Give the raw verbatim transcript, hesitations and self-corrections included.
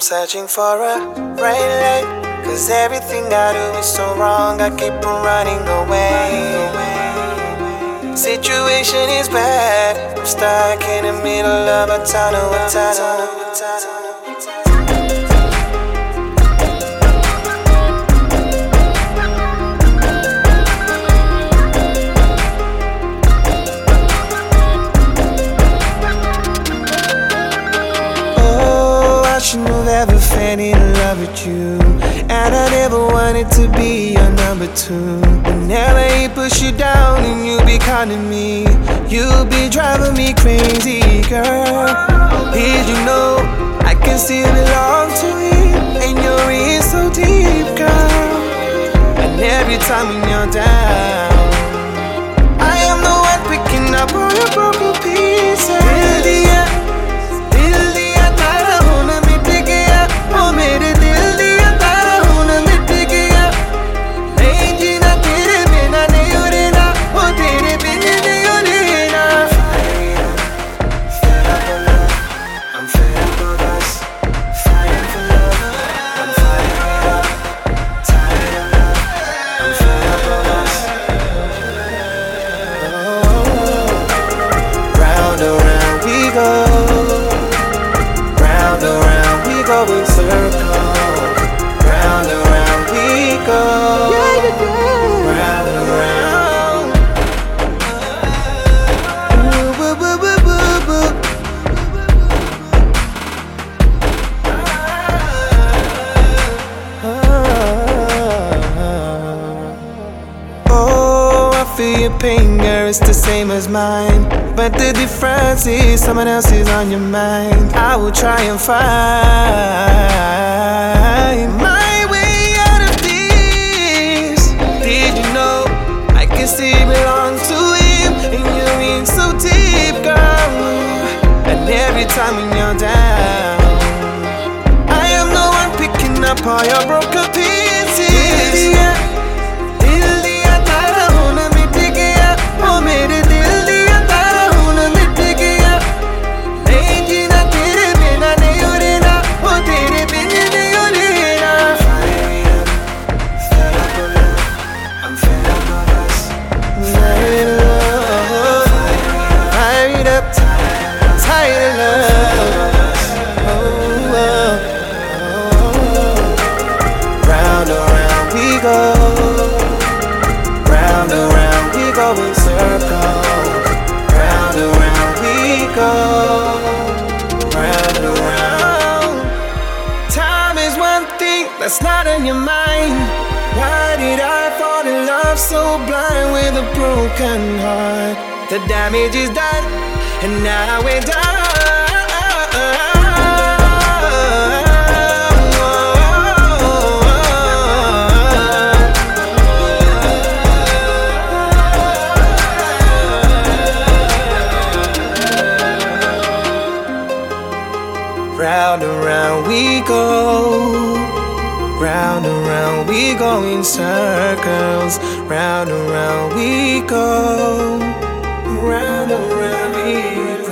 searching for a right light, cause everything I do is so wrong. I keep on running away. Situation is bad, I'm stuck in the middle of a tunnel, a tunnel, a tunnel. I shouldn't have ever fell in love with you, and I never wanted to be your number two. Whenever he push you down and you be calling me, you be driving me crazy, girl. Did you know I can still belong to him, and you're in so deep, girl. And every time when you're down, I am the one picking up all your broken pieces. Round around we go in circles. Round around we go. Round around. Ooh, boo, boo, boo, boo, boo. Oh, I feel your pain, girl, it's the same as mine, but the difference is someone else is on your mind. I will try and find my way out of this. Did you know I can still belong to him, and you're in so deep, girl. And every time when you're down, I am the one picking up all your broken pieces. Round around we go in circles. Round around we go. Round around. Time is one thing that's not on your mind. Why did I fall in love so blind with a broken heart? The damage is done, and now we're done. Round around we go. Round around we go in circles. Round around we go. Round around we go.